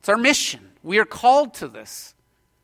It's our mission. We are called to this.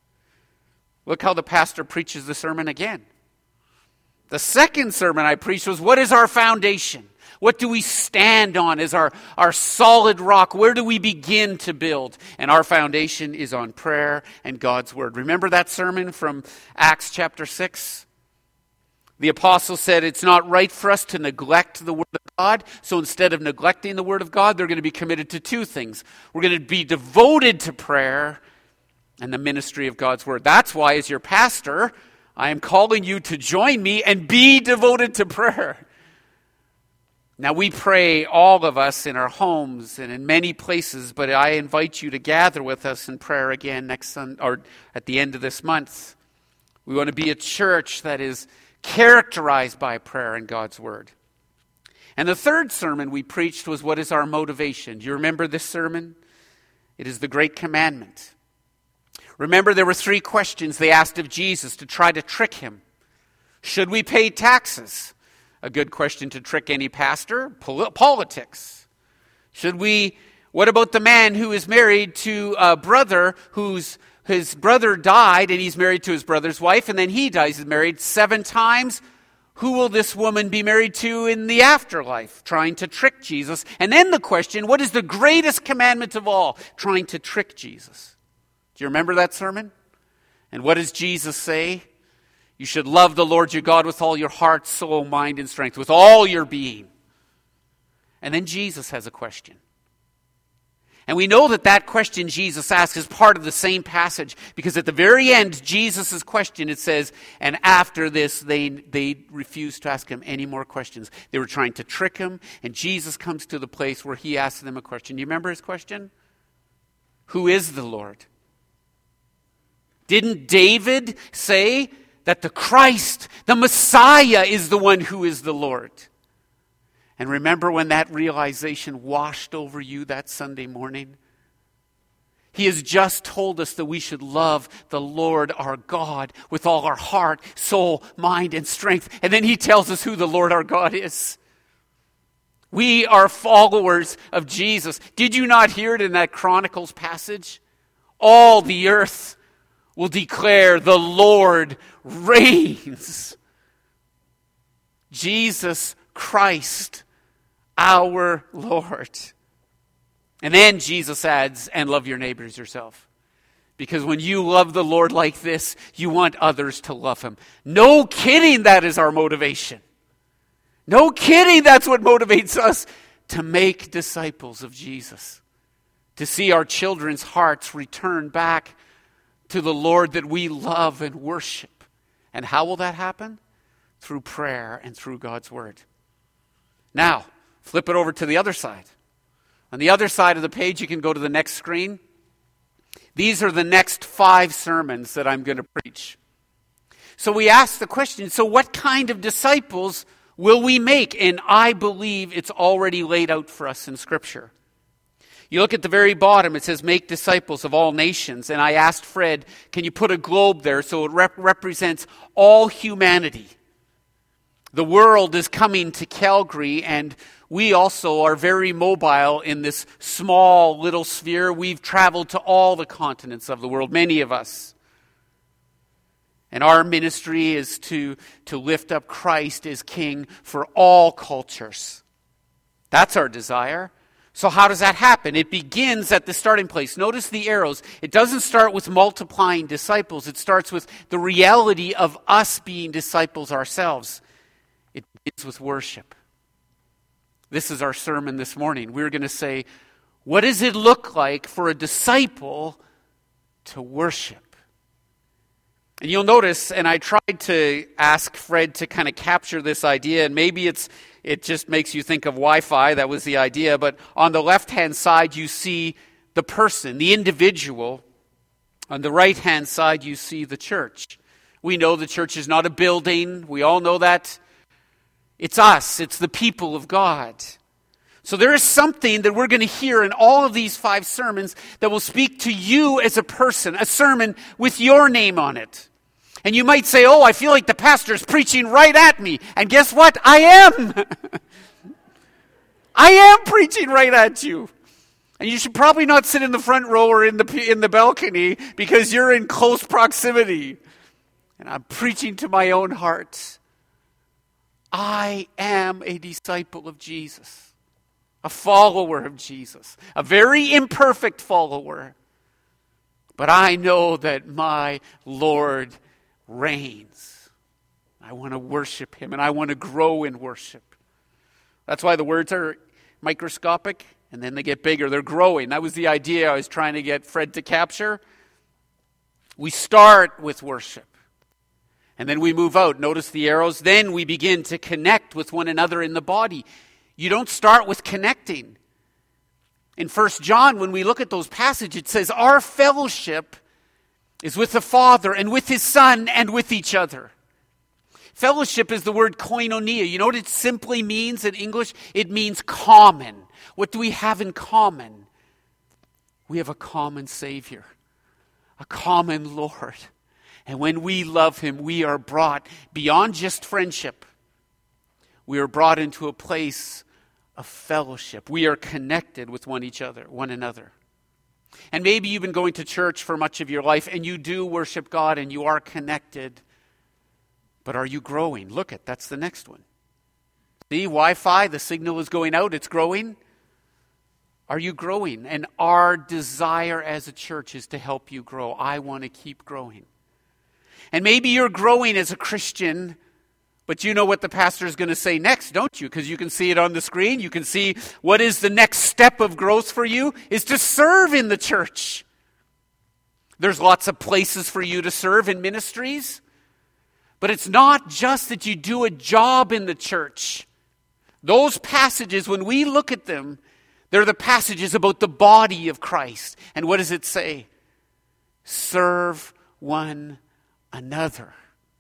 Look how the pastor preaches the sermon again. The second sermon I preached was, what is our foundation? What do we stand on as our solid rock? Where do we begin to build? And our foundation is on prayer and God's word. Remember that sermon from Acts chapter 6? The apostle said it's not right for us to neglect the word of God. So instead of neglecting the word of God, they're going to be committed to two things. We're going to be devoted to prayer and the ministry of God's word. That's why, as your pastor, I am calling you to join me and be devoted to prayer. Now, we pray, all of us, in our homes and in many places, but I invite you to gather with us in prayer again next Sunday, or at the end of this month. We want to be a church that is characterized by prayer and God's word. And the third sermon we preached was, what is our motivation? Do you remember this sermon? It is the great commandment. Remember, there were 3 questions they asked of Jesus to try to trick him. Should we pay taxes? A good question to trick any pastor. Politics. What about the man who is married to a brother his brother died and he's married to his brother's wife, and then he dies, he's married 7 times. Who will this woman be married to in the afterlife? Trying to trick Jesus. And then the question, what is the greatest commandment of all? Trying to trick Jesus. Do you remember that sermon? And what does Jesus say? You should love the Lord your God with all your heart, soul, mind, and strength, with all your being. And then Jesus has a question. And we know that question Jesus asks is part of the same passage, because at the very end, Jesus' question, it says, and after this, they refused to ask him any more questions. They were trying to trick him, and Jesus comes to the place where he asks them a question. You remember his question? Who is the Lord? Didn't David say that the Christ, the Messiah, is the one who is the Lord? And remember when that realization washed over you that Sunday morning? He has just told us that we should love the Lord our God with all our heart, soul, mind, and strength. And then he tells us who the Lord our God is. We are followers of Jesus. Did you not hear it in that Chronicles passage? All the earth will declare the Lord reigns. Jesus Christ, our Lord. And then Jesus adds, and love your neighbors yourself. Because when you love the Lord like this, you want others to love him. No kidding, that is our motivation. No kidding, that's what motivates us to make disciples of Jesus. To see our children's hearts return back to the Lord that we love and worship. And how will that happen? Through prayer and through God's word. Now, flip it over to the other side. On the other side of the page, you can go to the next screen. These are the next 5 sermons that I'm going to preach. So we ask the question, so what kind of disciples will we make? And I believe it's already laid out for us in Scripture. You look at the very bottom, it says, make disciples of all nations. And I asked Fred, can you put a globe there so it represents all humanity? The world is coming to Calgary, and we also are very mobile in this small little sphere. We've traveled to all the continents of the world, many of us. And our ministry is to lift up Christ as King for all cultures. That's our desire. So how does that happen? It begins at the starting place. Notice the arrows. It doesn't start with multiplying disciples. It starts with the reality of us being disciples ourselves. It begins with worship. This is our sermon this morning. We're going to say, what does it look like for a disciple to worship? And you'll notice, and I tried to ask Fred to kind of capture this idea, and maybe it just makes you think of Wi-Fi. That was the idea. But on the left-hand side, you see the person, the individual. On the right-hand side, you see the church. We know the church is not a building. We all know that. It's us. It's the people of God. So there is something that we're going to hear in all of these 5 sermons that will speak to you as a person, a sermon with your name on it. And you might say, oh, I feel like the pastor's preaching right at me. And guess what? I am. I am preaching right at you. And you should probably not sit in the front row or in the balcony because you're in close proximity. And I'm preaching to my own heart. I am a disciple of Jesus, a follower of Jesus, a very imperfect follower. But I know that my Lord reigns. I want to worship him, and I want to grow in worship. That's why the words are microscopic, and then they get bigger. They're growing. That was the idea I was trying to get Fred to capture. We start with worship, and then we move out. Notice the arrows. Then we begin to connect with one another in the body. You don't start with connecting. In 1 John, when we look at those passages, it says, our fellowship is with the Father and with his Son and with each other. Fellowship is the word koinonia. You know what it simply means in English? It means common. What do we have in common? We have a common Savior, a common Lord. And when we love him, we are brought beyond just friendship. We are brought into a place of fellowship. We are connected with one another. And maybe you've been going to church for much of your life and you do worship God and you are connected. But are you growing? Look at, that's the next one. See, Wi-Fi, the signal is going out, it's growing. Are you growing? And our desire as a church is to help you grow. I want to keep growing. And maybe you're growing as a Christian, but you know what the pastor is going to say next, don't you? Because you can see it on the screen. You can see what is the next step of growth for you is to serve in the church. There's lots of places for you to serve in ministries. But it's not just that you do a job in the church. Those passages, when we look at them, they're the passages about the body of Christ. And what does it say? Serve one another.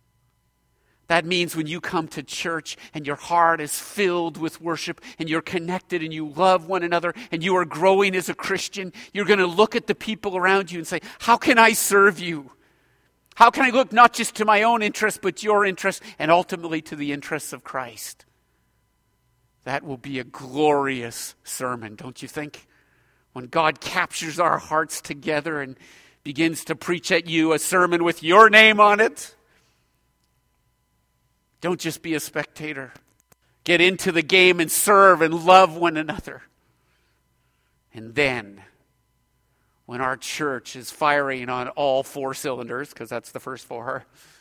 That means when you come to church and your heart is filled with worship and you're connected and you love one another and you are growing as a Christian, you're going to look at the people around you and say, how can I serve you? How can I look not just to my own interest, but your interest, and ultimately to the interests of Christ? That will be a glorious sermon, don't you think? When God captures our hearts together and begins to preach at you a sermon with your name on it. Don't just be a spectator. Get into the game and serve and love one another. And then, when our church is firing on all 4 cylinders, because that's the first 4,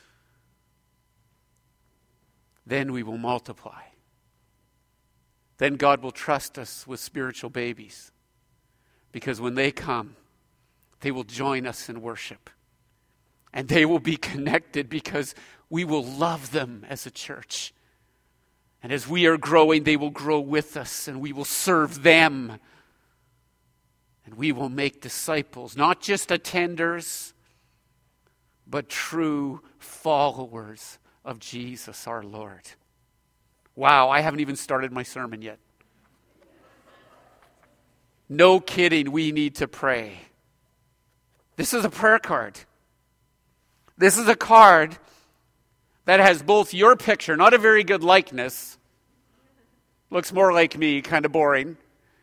then we will multiply. Then God will trust us with spiritual babies. Because when they come, they will join us in worship. And they will be connected because we will love them as a church. And as we are growing, they will grow with us and we will serve them. And we will make disciples, not just attenders, but true followers of Jesus our Lord. Wow, I haven't even started my sermon yet. No kidding, we need to pray. This is a prayer card. This is a card that has both your picture, not a very good likeness. Looks more like me, kind of boring.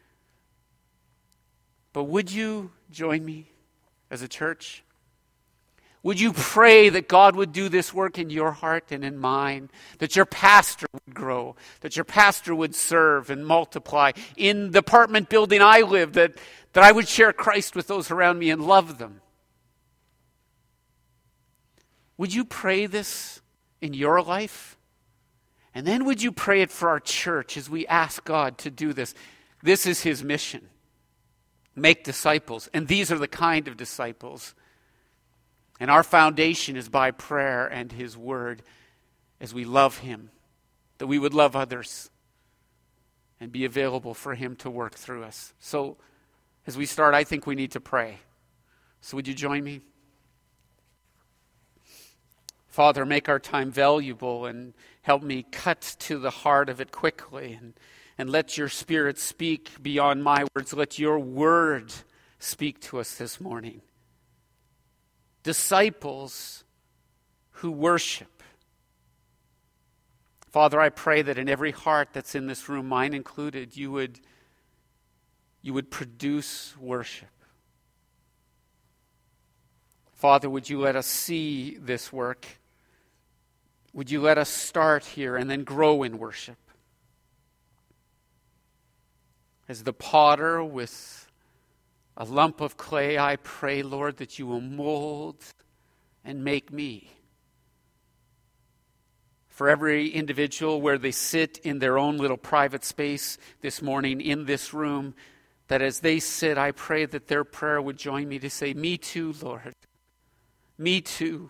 But would you join me as a church? Would you pray that God would do this work in your heart and in mine? That your pastor would grow, that your pastor would serve and multiply. In the apartment building I live, that I would share Christ with those around me and love them. Would you pray this in your life? And then would you pray it for our church as we ask God to do this? This is his mission. Make disciples. And these are the kind of disciples. And our foundation is by prayer and his word as we love him. That we would love others and be available for him to work through us. So as we start, I think we need to pray. So would you join me? Father, make our time valuable and help me cut to the heart of it quickly. And let your Spirit speak beyond my words. Let your word speak to us this morning. Disciples who worship. Father, I pray that in every heart that's in this room, mine included, you would you would produce worship. Father, would you let us see this work? Would you let us start here and then grow in worship? As the potter with a lump of clay, I pray, Lord, that you will mold and make me. For every individual where they sit in their own little private space this morning in this room, that as they sit, I pray that their prayer would join me to say, me too, Lord. Me too.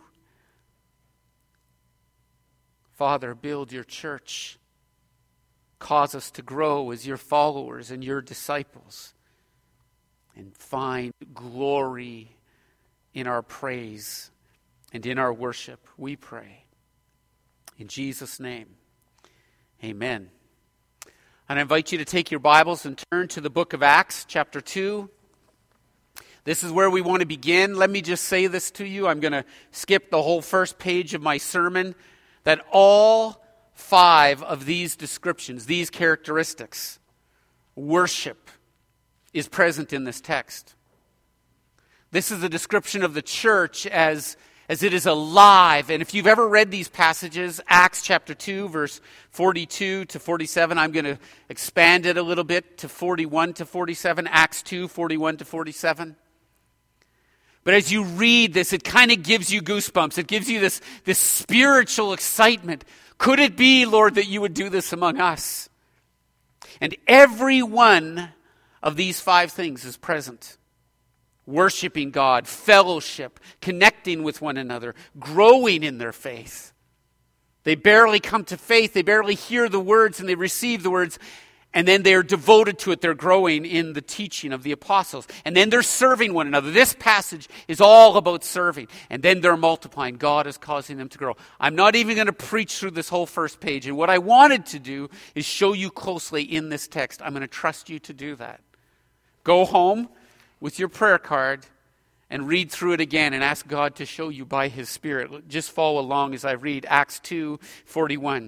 Father, build your church. Cause us to grow as your followers and your disciples. And find glory in our praise and in our worship, we pray. In Jesus' name, amen. And I invite you to take your Bibles and turn to the book of Acts, chapter 2. This is where we want to begin. Let me just say this to you. I'm going to skip the whole first page of my sermon. That all 5 of these descriptions, these characteristics, worship, is present in this text. This is a description of the church as it is alive. And if you've ever read these passages, Acts chapter 2, verse 42 to 47, I'm going to expand it a little bit to 41 to 47, Acts 2, 41 to 47. But as you read this, it kind of gives you goosebumps. It gives you this spiritual excitement. Could it be, Lord, that you would do this among us? And every one of these 5 things is present. Worshiping God, fellowship, connecting with one another, growing in their faith. They barely come to faith. They barely hear the words and they receive the words. And then they're devoted to it. They're growing in the teaching of the apostles. And then they're serving one another. This passage is all about serving. And then they're multiplying. God is causing them to grow. I'm not even going to preach through this whole first page. And what I wanted to do is show you closely in this text. I'm going to trust you to do that. Go home with your prayer card and read through it again and ask God to show you by His Spirit. Just follow along as I read Acts 2:41.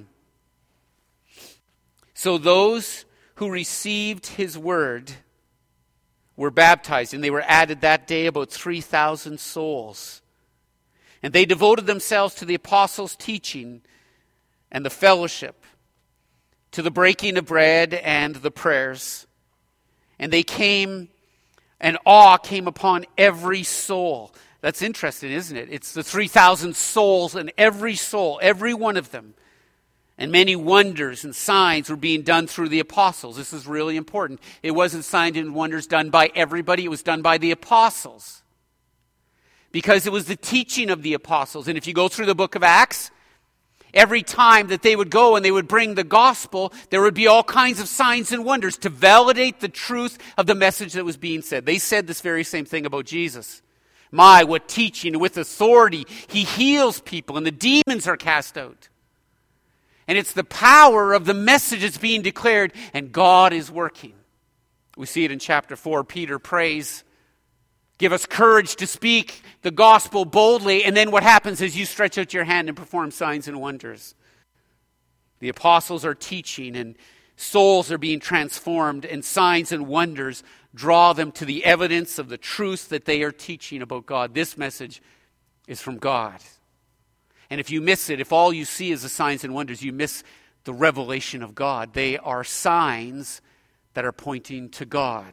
So those who received His word were baptized, and they were added that day about 3,000 souls. And they devoted themselves to the apostles' teaching and the fellowship, to the breaking of bread and the prayers. And and awe came upon every soul. That's interesting, isn't it? It's the 3,000 souls, and every soul, every one of them. And many wonders and signs were being done through the apostles. This is really important. It wasn't signs and wonders done by everybody. It was done by the apostles. Because it was the teaching of the apostles. And if you go through the book of Acts, every time that they would go and they would bring the gospel, there would be all kinds of signs and wonders to validate the truth of the message that was being said. They said this very same thing about Jesus. My, what teaching! With authority, He heals people and the demons are cast out. And it's the power of the message that's being declared, and God is working. We see it in chapter 4. Peter prays, give us courage to speak the gospel boldly. And then what happens is you stretch out your hand and perform signs and wonders. The apostles are teaching, and souls are being transformed, and signs and wonders draw them to the evidence of the truth that they are teaching about God. This message is from God. And if you miss it, if all you see is the signs and wonders, you miss the revelation of God. They are signs that are pointing to God.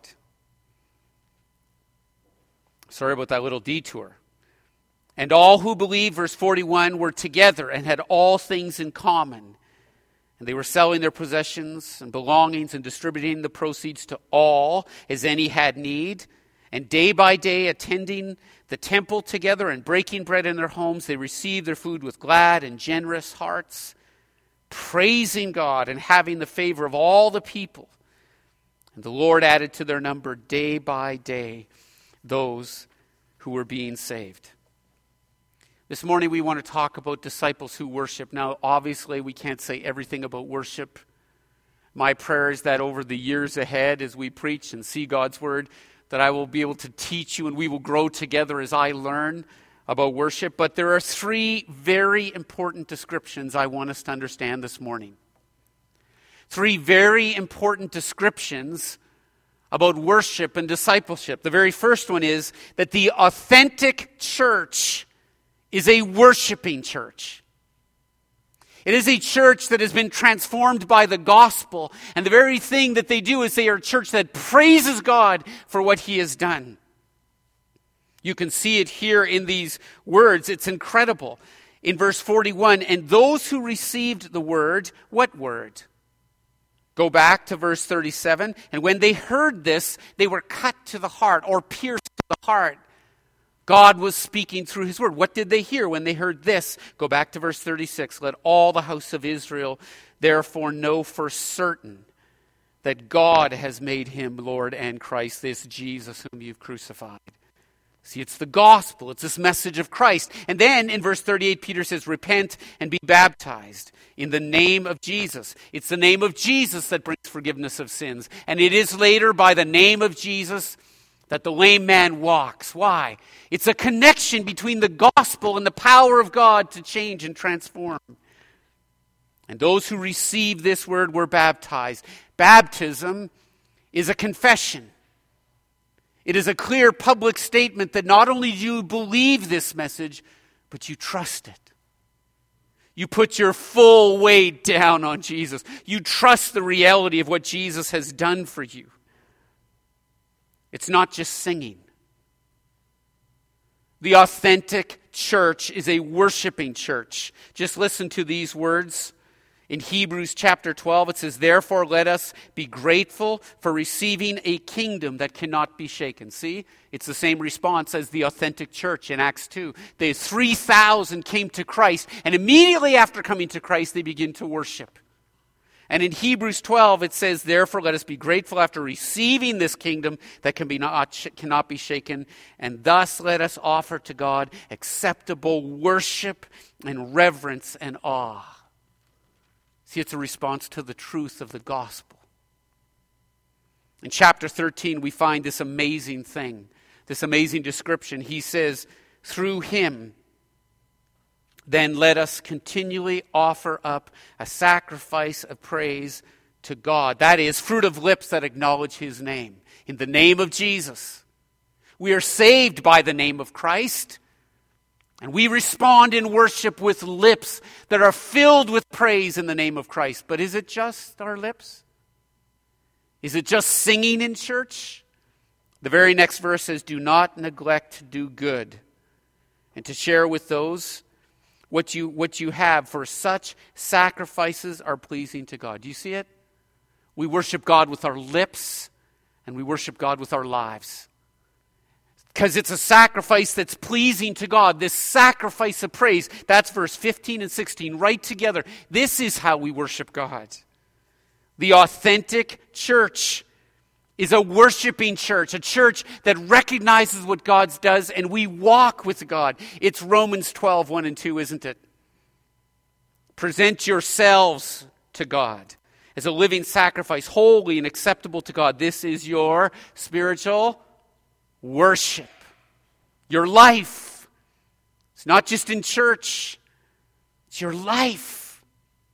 Sorry about that little detour. And all who believed, verse 41, were together and had all things in common. And they were selling their possessions and belongings and distributing the proceeds to all as any had need. And day by day, attending the temple together and breaking bread in their homes, they received their food with glad and generous hearts, praising God and having the favor of all the people. And the Lord added to their number day by day those who were being saved. This morning we want to talk about disciples who worship. Now, obviously, we can't say everything about worship. My prayer is that over the years ahead, as we preach and see God's word, that I will be able to teach you and we will grow together as I learn about worship. But there are 3 very important descriptions I want us to understand this morning. 3 very important descriptions about worship and discipleship. The very first one is that the authentic church is a worshiping church. It is a church that has been transformed by the gospel, and the very thing that they do is they are a church that praises God for what he has done. You can see it here in these words. It's incredible. In verse 41, and those who received the word, what word? Go back to verse 37. And when they heard this, they were cut to the heart, or pierced to the heart. God was speaking through his word. What did they hear when they heard this? Go back to verse 36. Let all the house of Israel therefore know for certain that God has made him Lord and Christ, this Jesus whom you've crucified. See, it's the gospel. It's this message of Christ. And then in verse 38, Peter says, repent and be baptized in the name of Jesus. It's the name of Jesus that brings forgiveness of sins. And it is later by the name of Jesus that the lame man walks. Why? It's a connection between the gospel and the power of God to change and transform. And those who received this word were baptized. Baptism is a confession. It is a clear public statement that not only do you believe this message, but you trust it. You put your full weight down on Jesus. You trust the reality of what Jesus has done for you. It's not just singing. The authentic church is a worshiping church. Just listen to these words. In Hebrews chapter 12, it says, therefore let us be grateful for receiving a kingdom that cannot be shaken. See, it's the same response as the authentic church in Acts 2. The 3,000 came to Christ, and immediately after coming to Christ, they begin to worship. And in Hebrews 12, it says, therefore let us be grateful after receiving this kingdom that cannot be shaken, and thus let us offer to God acceptable worship and reverence and awe. See, it's a response to the truth of the gospel. In chapter 13, we find this amazing thing, this amazing description. He says, through him, then let us continually offer up a sacrifice of praise to God. That is, fruit of lips that acknowledge his name. In the name of Jesus. We are saved by the name of Christ. And we respond in worship with lips that are filled with praise in the name of Christ. But is it just our lips? Is it just singing in church? The very next verse says, do not neglect to do good and to share with those what you have, for such sacrifices are pleasing to God. Do you see it? We worship God with our lips and we worship God with our lives. Because it's a sacrifice that's pleasing to God. This sacrifice of praise. That's verse 15 and 16 right together. This is how we worship God. The authentic church is a worshiping church. A church that recognizes what God does and we walk with God. It's Romans 12, 1 and 2, isn't it? Present yourselves to God as a living sacrifice, holy and acceptable to God. This is your spiritual worship. Your life. It's not just in church. It's your life.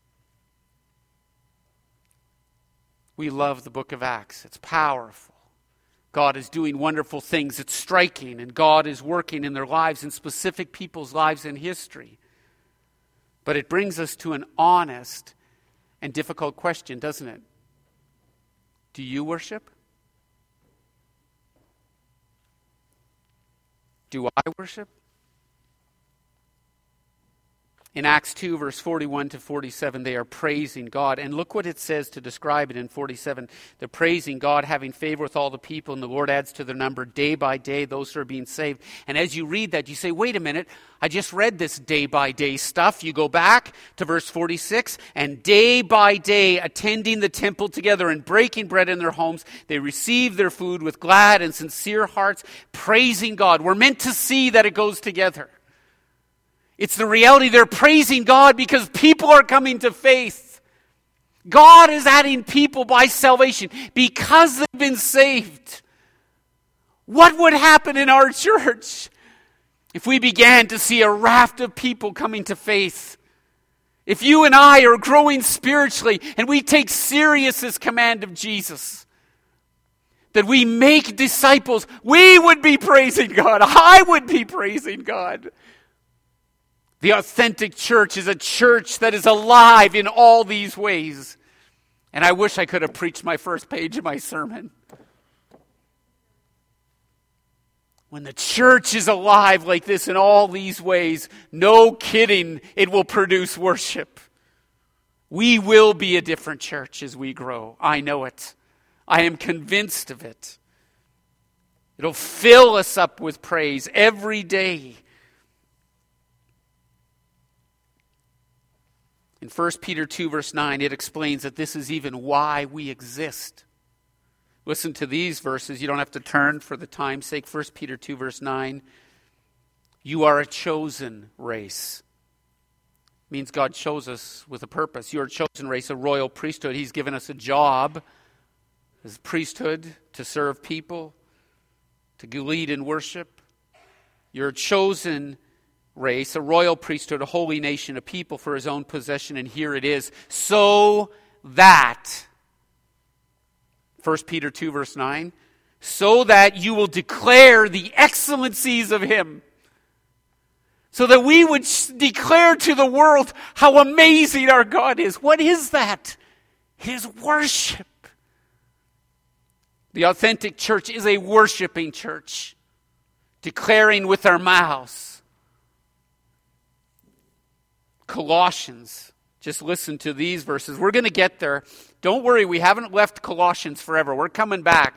We love the book of Acts. It's powerful. God is doing wonderful things. It's striking, and God is working in their lives, in specific people's lives in history. But it brings us to an honest and difficult question, doesn't it? Do you worship? Do I worship? In Acts 2, verse 41 to 47, they are praising God. And look what it says to describe it in 47. They're praising God, having favor with all the people, and the Lord adds to their number day by day those who are being saved. And as you read that, you say, wait a minute, I just read this day by day stuff. You go back to verse 46, and day by day, attending the temple together and breaking bread in their homes, they received their food with glad and sincere hearts, praising God. We're meant to see that it goes together. It's the reality they're praising God because people are coming to faith. God is adding people by salvation because they've been saved. What would happen in our church if we began to see a raft of people coming to faith? If you and I are growing spiritually and we take serious this command of Jesus, that we make disciples, we would be praising God. I would be praising God. The authentic church is a church that is alive in all these ways. And I wish I could have preached my first page of my sermon. When the church is alive like this in all these ways, no kidding, it will produce worship. We will be a different church as we grow. I know it. I am convinced of it. It'll fill us up with praise every day. In 1 Peter 2 verse 9, it explains that this is even why we exist. Listen to these verses. You don't have to turn for the time's sake. 1 Peter 2 verse 9. You are a chosen race. Means God chose us with a purpose. You're a chosen race, a royal priesthood. He's given us a job as priesthood to serve people, to lead in worship. You're a chosen race, a royal priesthood, a holy nation, a people for his own possession. And here it is. So that, 1 Peter 2 verse 9, so that you will declare the excellencies of him. So that we would declare to the world how amazing our God is. What is that? His worship. The authentic church is a worshiping church, declaring with our mouths. Colossians, just listen to these verses. We're going to get there. Don't worry, we haven't left Colossians forever. We're coming back.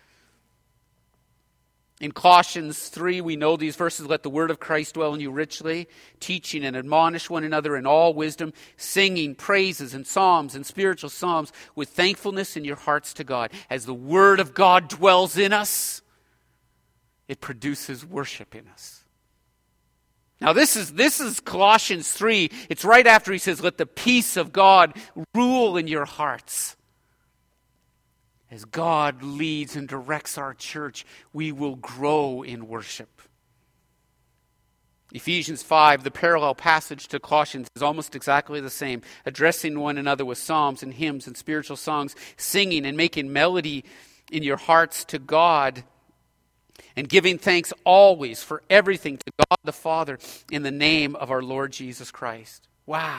In Colossians 3, we know these verses. Let the word of Christ dwell in you richly, teaching and admonish one another in all wisdom, singing praises and psalms and spiritual psalms with thankfulness in your hearts to God. As the word of God dwells in us, it produces worship in us. Now this is Colossians 3. It's right after he says, let the peace of God rule in your hearts. As God leads and directs our church, we will grow in worship. Ephesians 5, the parallel passage to Colossians, is almost exactly the same. Addressing one another with psalms and hymns and spiritual songs, singing and making melody in your hearts to God, and giving thanks always for everything to God the Father in the name of our Lord Jesus Christ. Wow.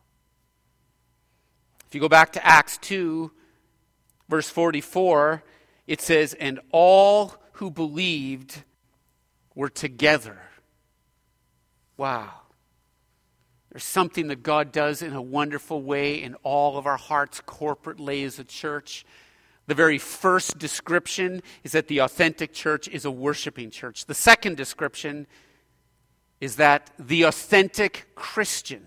If you go back to Acts 2, verse 44, it says, and all who believed were together. Wow. There's something that God does in a wonderful way in all of our hearts corporately as a church. The very first description is that the authentic church is a worshiping church. The second description is that the authentic Christian.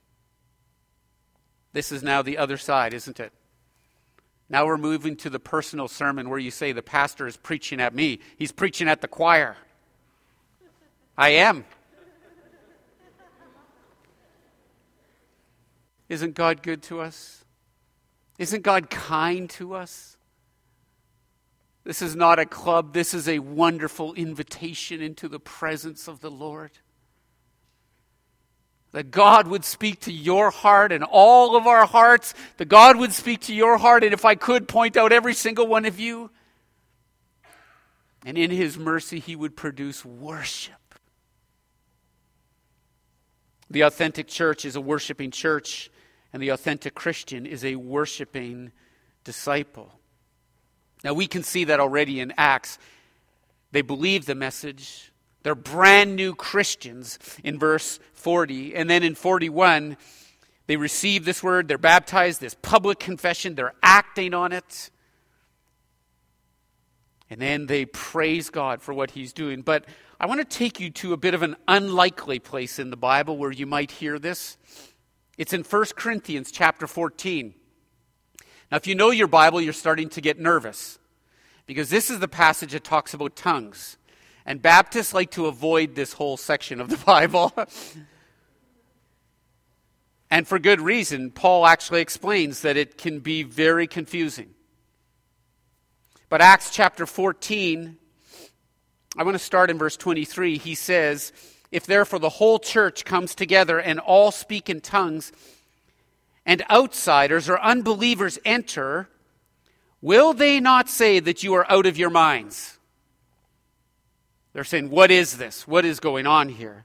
This is now the other side, isn't it? Now we're moving to the personal sermon where you say the pastor is preaching at me. He's preaching at the choir. I am. Isn't God good to us? Isn't God kind to us? This is not a club. This is a wonderful invitation into the presence of the Lord. That God would speak to your heart and all of our hearts. That God would speak to your heart, and if I could, point out every single one of you. And in his mercy, he would produce worship. The authentic church is a worshiping church, and the authentic Christian is a worshiping disciple. Now we can see that already in Acts. They believe the message. They're brand new Christians in verse 40. And then in 41, they receive this word. They're baptized, this public confession. They're acting on it. And then they praise God for what he's doing. But I want to take you to a bit of an unlikely place in the Bible where you might hear this. It's in 1 Corinthians chapter 14. Now, if you know your Bible, you're starting to get nervous. Because this is the passage that talks about tongues. And Baptists like to avoid this whole section of the Bible. And for good reason. Paul actually explains that it can be very confusing. But Acts chapter 14, I want to start in verse 23. He says, if therefore the whole church comes together and all speak in tongues, and outsiders or unbelievers enter, will they not say that you are out of your minds? They're saying, what is this? What is going on here?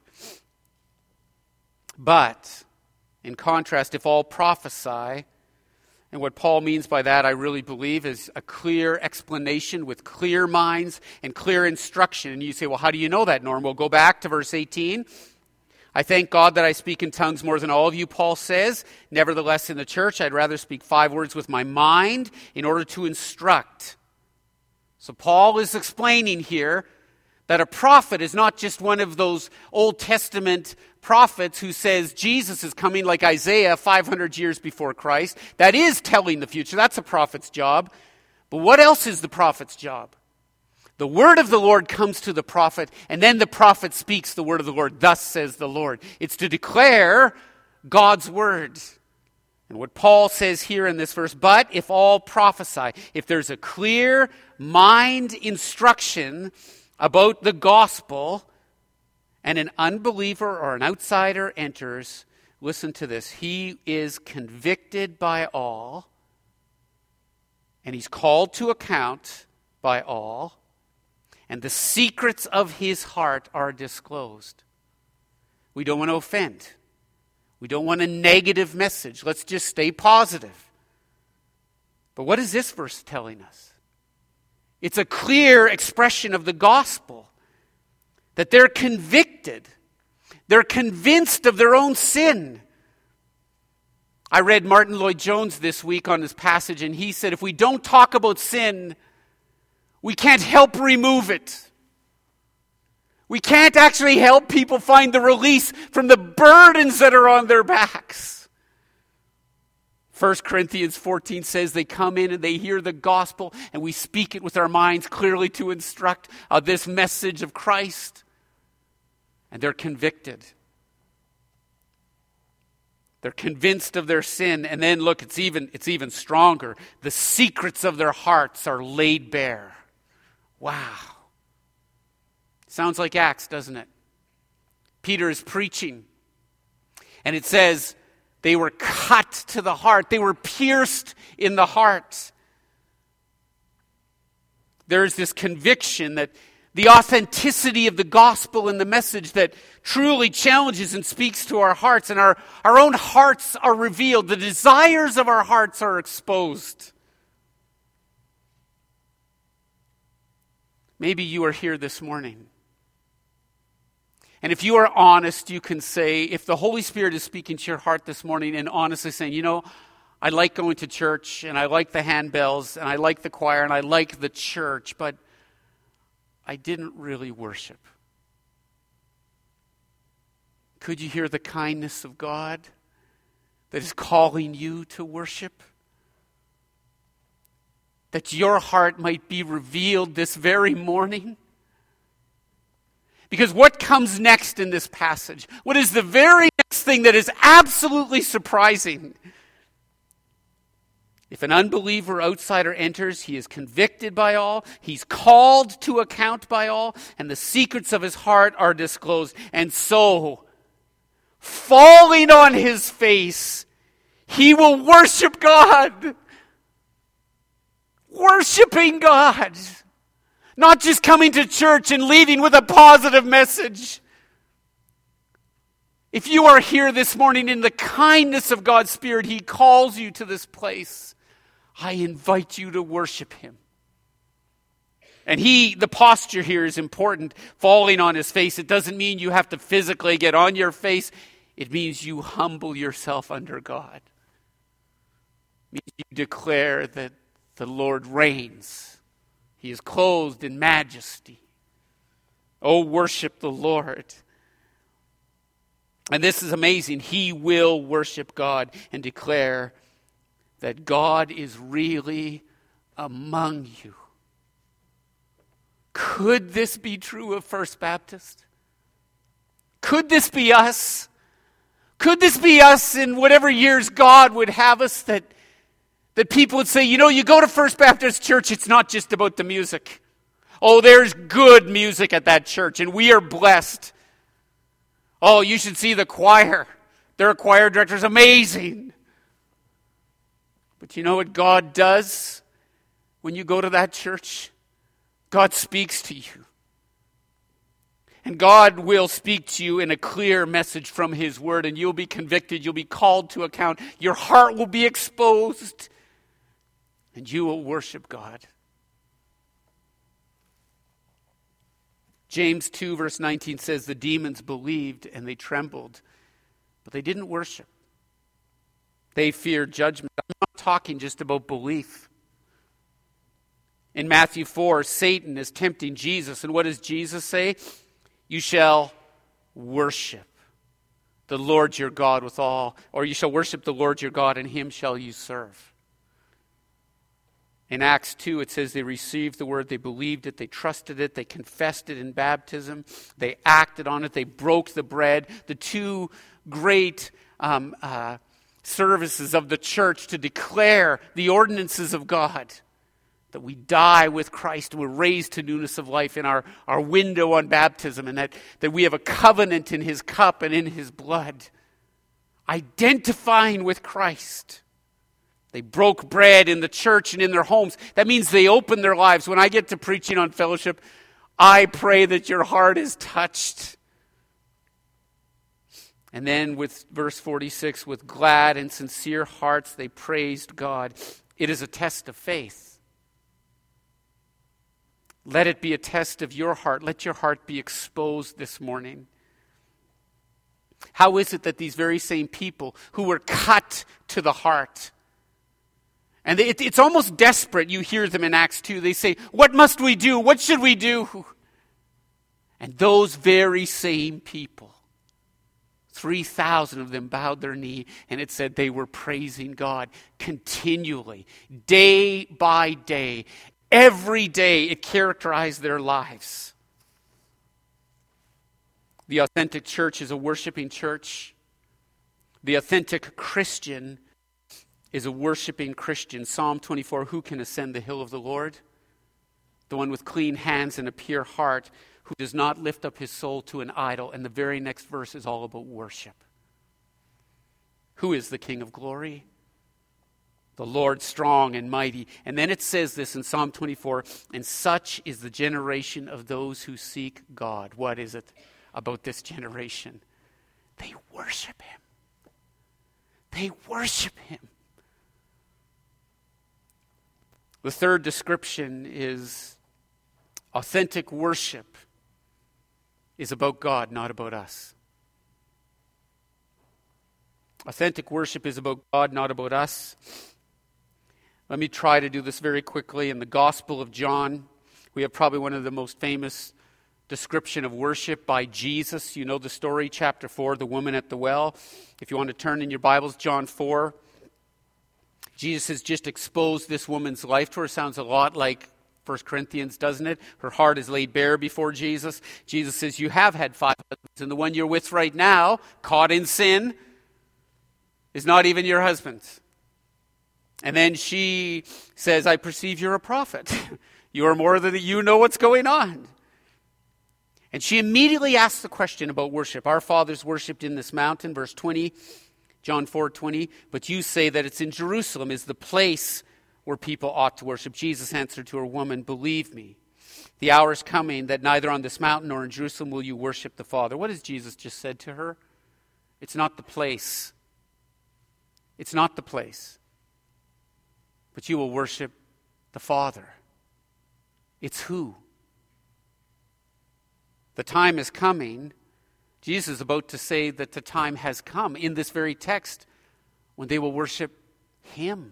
But, in contrast, if all prophesy, and what Paul means by that, I really believe, is a clear explanation with clear minds and clear instruction. And you say, well, how do you know that, Norm? We'll go back to verse 18. I thank God that I speak in tongues more than all of you, Paul says. Nevertheless, in the church, I'd rather speak 5 words with my mind in order to instruct. So Paul is explaining here that a prophet is not just one of those Old Testament prophets who says Jesus is coming, like Isaiah 500 years before Christ. That is telling the future. That's a prophet's job. But what else is the prophet's job? The word of the Lord comes to the prophet, and then the prophet speaks the word of the Lord. Thus says the Lord. It's to declare God's word. And what Paul says here in this verse, but if all prophesy, if there's a clear mind instruction about the gospel, and an unbeliever or an outsider enters, listen to this, he is convicted by all, and he's called to account by all, and the secrets of his heart are disclosed. We don't want to offend. We don't want a negative message. Let's just stay positive. But what is this verse telling us? It's a clear expression of the gospel. That they're convicted. They're convinced of their own sin. I read Martin Lloyd-Jones this week on this passage, and he said, if we don't talk about sin, we can't help remove it. We can't actually help people find the release from the burdens that are on their backs. 1 Corinthians 14 says they come in and they hear the gospel, and we speak it with our minds clearly to instruct this message of Christ. And they're convicted. They're convinced of their sin. And then look, it's even stronger. The secrets of their hearts are laid bare. Wow. Sounds like Acts, doesn't it? Peter is preaching. And it says they were cut to the heart. They were pierced in the heart. There's this conviction that the authenticity of the gospel and the message that truly challenges and speaks to our hearts, and our own hearts are revealed. The desires of our hearts are exposed. Maybe you are here this morning. And if you are honest, you can say, if the Holy Spirit is speaking to your heart this morning and honestly saying, you know, I like going to church, and I like the handbells, and I like the choir, and I like the church, but I didn't really worship. Could you hear the kindness of God that is calling you to worship? That your heart might be revealed this very morning? Because what comes next in this passage? What is the very next thing that is absolutely surprising? If an unbeliever outsider enters, he is convicted by all, he's called to account by all, and the secrets of his heart are disclosed. And so, falling on his face, he will worship God. Worshiping God. Not just coming to church and leaving with a positive message. If you are here this morning in the kindness of God's Spirit, He calls you to this place. I invite you to worship Him. And the posture here is important. Falling on His face. It doesn't mean you have to physically get on your face. It means you humble yourself under God. It means you declare that the Lord reigns. He is clothed in majesty. Oh, worship the Lord. And this is amazing. He will worship God and declare that God is really among you. Could this be true of First Baptist? Could this be us? Could this be us in whatever years God would have us, that people would say, you know, you go to First Baptist Church, it's not just about the music. Oh, there's good music at that church, and we are blessed. Oh, you should see the choir. Their choir director is amazing. But you know what God does? when you go to that church, God speaks to you. And God will speak to you in a clear message from His Word, and you'll be convicted, you'll be called to account, your heart will be exposed, and you will worship God. James 2 verse 19 says, the demons believed and they trembled, but they didn't worship. They feared judgment. I'm not talking just about belief. In Matthew 4, Satan is tempting Jesus, and what does Jesus say? You shall worship the Lord your God with all, or you shall worship the Lord your God, and Him shall you serve. In Acts 2, it says they received the word, they believed it, they trusted it, they confessed it in baptism, they acted on it, they broke the bread. The two great services of the church to declare the ordinances of God, that we die with Christ, we're raised to newness of life in our window on baptism, and that we have a covenant in His cup and in His blood, identifying with Christ. They broke bread in the church and in their homes. That means they opened their lives. When I get to preaching on fellowship, I pray that your heart is touched. And then with verse 46, with glad and sincere hearts they praised God. It is a test of faith. Let it be a test of your heart. Let your heart be exposed this morning. How is it that these very same people who were cut to the heart, and it's almost desperate. You hear them in Acts 2. They say, what must we do? What should we do? And those very same people, 3,000 of them bowed their knee, and it said they were praising God continually, day by day. Every day it characterized their lives. The authentic church is a worshiping church. The authentic Christian is a worshiping Christian. Psalm 24, who can ascend the hill of the Lord? The one with clean hands and a pure heart, who does not lift up his soul to an idol. And the very next verse is all about worship. Who is the King of glory? The Lord strong and mighty. And then it says this in Psalm 24, and such is the generation of those who seek God. What is it about this generation? They worship Him. They worship Him. The third description is authentic worship is about God, not about us. Authentic worship is about God, not about us. Let me try to do this very quickly. In the Gospel of John, we have probably one of the most famous description of worship by Jesus. You know the story, chapter 4, the woman at the well. If you want to turn in your Bibles, John 4. Jesus has just exposed this woman's life to her. Sounds a lot like 1 Corinthians, doesn't it? Her heart is laid bare before Jesus. Jesus says, you have had 5 husbands, and the one you're with right now, caught in sin, is not even your husband. And then she says, I perceive you're a prophet. You are more than you know what's going on. And she immediately asks the question about worship. Our fathers worshipped in this mountain, verse 20. John 4:20, but you say that it's in Jerusalem is the place where people ought to worship. Jesus answered to her, woman, believe me, the hour is coming that neither on this mountain nor in Jerusalem will you worship the Father. What has Jesus just said to her? It's not the place. It's not the place. But you will worship the Father. It's who? The time is coming. Jesus is about to say that the time has come in this very text when they will worship Him.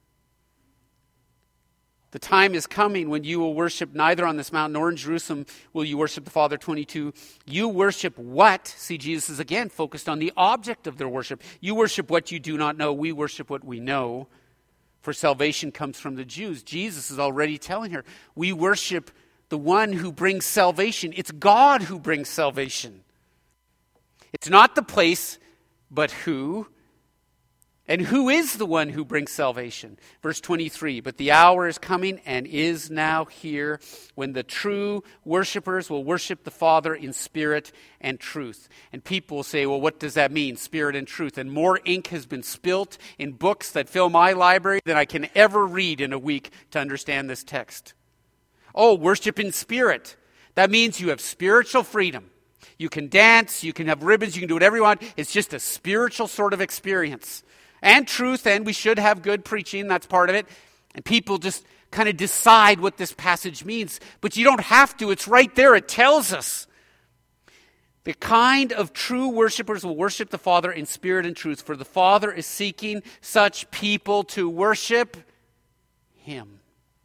The time is coming when you will worship neither on this mountain nor in Jerusalem will you worship the Father. 22. You worship what? See, Jesus is again focused on the object of their worship. You worship what you do not know. We worship what we know. For salvation comes from the Jews. Jesus is already telling her, we worship the one who brings salvation. It's God who brings salvation. It's not the place, but who. And who is the one who brings salvation? Verse 23, but the hour is coming and is now here when the true worshipers will worship the Father in spirit and truth. And people will say, well, what does that mean, spirit and truth? And more ink has been spilt in books that fill my library than I can ever read in a week to understand this text. Oh, worship in spirit. That means you have spiritual freedom. You can dance, you can have ribbons, you can do whatever you want. It's just a spiritual sort of experience. And truth, and we should have good preaching, that's part of it. And people just kind of decide what this passage means. But you don't have to, it's right there, it tells us. The kind of true worshipers will worship the Father in spirit and truth, for the Father is seeking such people to worship Him.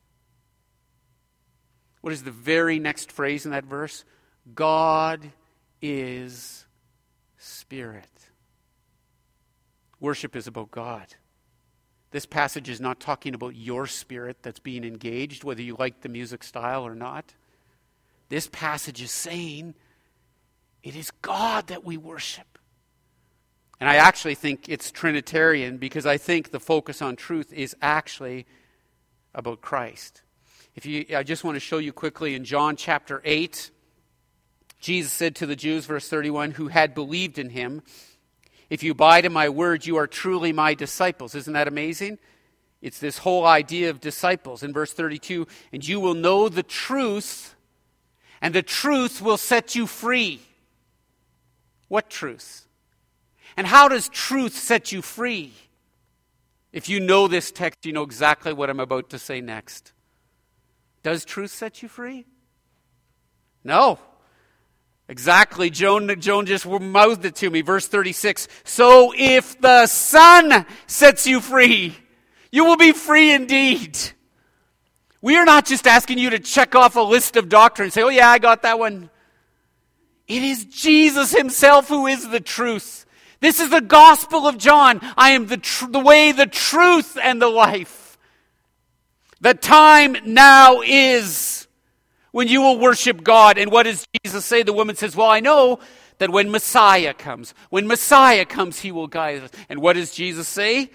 What is the very next phrase in that verse? God is spirit. Worship is about God. This passage is not talking about your spirit that's being engaged, whether you like the music style or not. This passage is saying it is God that we worship. And I actually think it's Trinitarian because I think the focus on truth is actually about Christ. I just want to show you quickly in John chapter 8, Jesus said to the Jews, verse 31, who had believed in him, if you abide in my word, you are truly my disciples. Isn't that amazing? It's this whole idea of disciples. In verse 32, and you will know the truth, and the truth will set you free. What truth? And how does truth set you free? If you know this text, you know exactly what I'm about to say next. Does truth set you free? No. Exactly. Joan just mouthed it to me. Verse 36. So if the Son sets you free, you will be free indeed. We are not just asking you to check off a list of doctrine and say, oh yeah, I got that one. It is Jesus himself who is the truth. This is the gospel of John. I am the way, the truth, and the life. The time now is when you will worship God. And what does Jesus say? The woman says, well, I know that when Messiah comes, he will guide us. And what does Jesus say?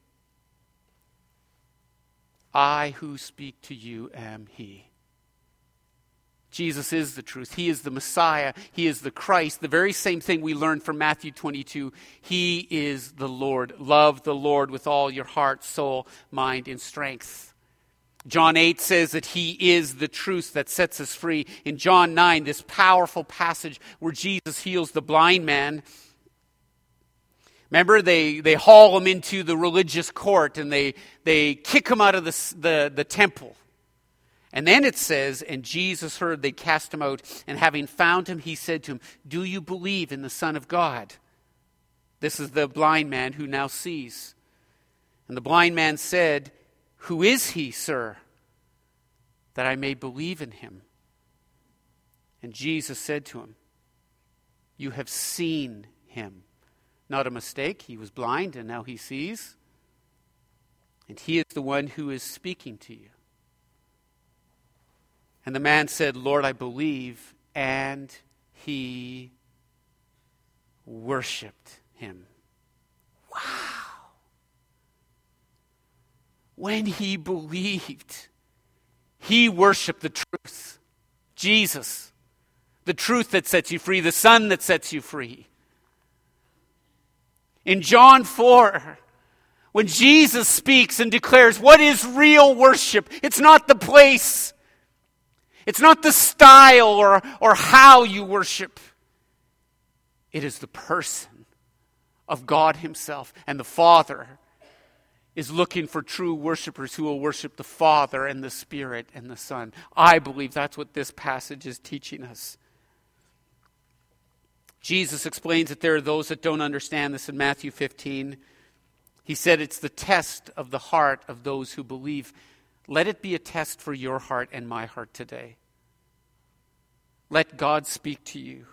I who speak to you am he. Jesus is the truth. He is the Messiah. He is the Christ. The very same thing we learned from Matthew 22. He is the Lord. Love the Lord with all your heart, soul, mind, and strength. John 8 says that he is the truth that sets us free. In John 9, this powerful passage where Jesus heals the blind man. Remember, they haul him into the religious court and they kick him out of the temple. And then it says, and Jesus heard, they cast him out, and having found him, he said to him, do you believe in the Son of God? This is the blind man who now sees. And the blind man said, who is he, sir, that I may believe in him? And Jesus said to him, you have seen him. Not a mistake, he was blind and now he sees. And he is the one who is speaking to you. And the man said, Lord, I believe, and he worshipped him. Wow. When he believed, he worshipped the truth. Jesus, the truth that sets you free, the Son that sets you free. In John 4, when Jesus speaks and declares what is real worship, it's not the place. It's not the style or how you worship. It is the person of God himself. And the Father is looking for true worshipers who will worship the Father and the Spirit and the Son. I believe that's what this passage is teaching us. Jesus explains that there are those that don't understand this in Matthew 15. He said it's the test of the heart of those who believe. Let it be a test for your heart and my heart today. Let God speak to you.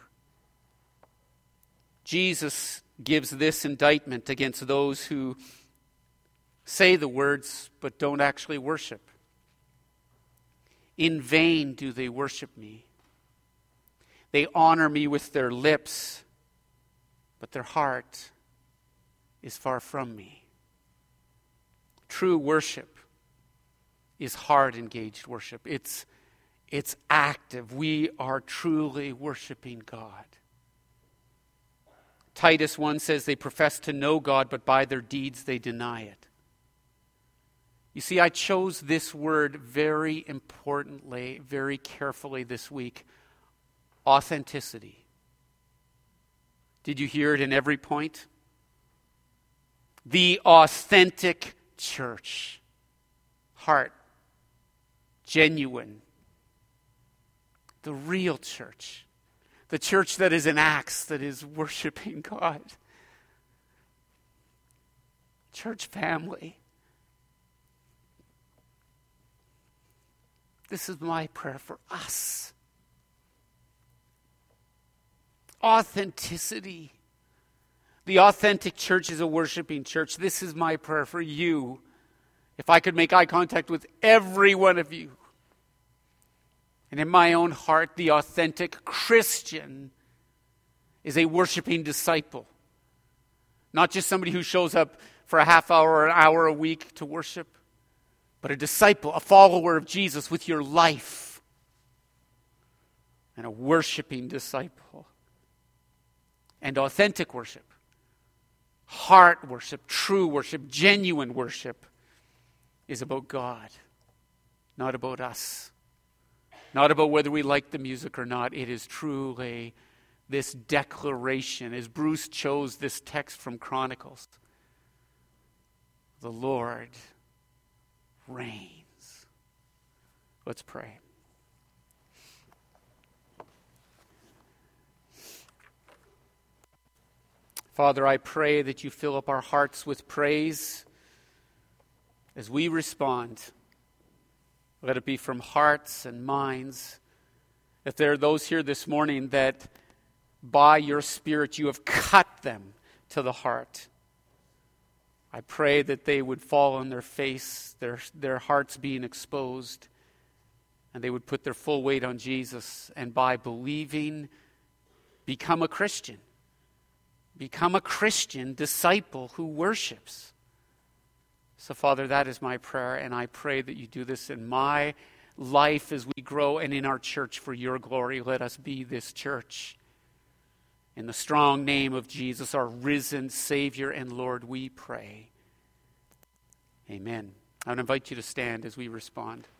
Jesus gives this indictment against those who say the words but don't actually worship. In vain do they worship me. They honor me with their lips, but their heart is far from me. True worship is heart-engaged worship. It's active. We are truly worshiping God. Titus 1 says they profess to know God, but by their deeds they deny it. You see, I chose this word very importantly, very carefully this week. Authenticity. Did you hear it in every point? The authentic church. Heart. Genuine. The real church. The church that is in Acts, that is worshiping God. Church family. This is my prayer for us. Authenticity. The authentic church is a worshiping church. This is my prayer for you. If I could make eye contact with every one of you. And in my own heart, the authentic Christian is a worshiping disciple. Not just somebody who shows up for a half hour or an hour a week to worship, but a disciple, a follower of Jesus with your life. And a worshiping disciple. And authentic worship. Heart worship, true worship, genuine worship is about God, not about us. Not about whether we like the music or not. It is truly this declaration, as Bruce chose this text from Chronicles. The Lord reigns. Let's pray. Father, I pray that you fill up our hearts with praise as we respond. Let it be from hearts and minds. If there are those here this morning that by your Spirit you have cut them to the heart, I pray that they would fall on their face, their hearts being exposed, and they would put their full weight on Jesus, and by believing, become a Christian. Become a Christian disciple who worships. So, Father, that is my prayer, and I pray that you do this in my life as we grow and in our church for your glory. Let us be this church. In the strong name of Jesus, our risen Savior and Lord, we pray. Amen. I would invite you to stand as we respond.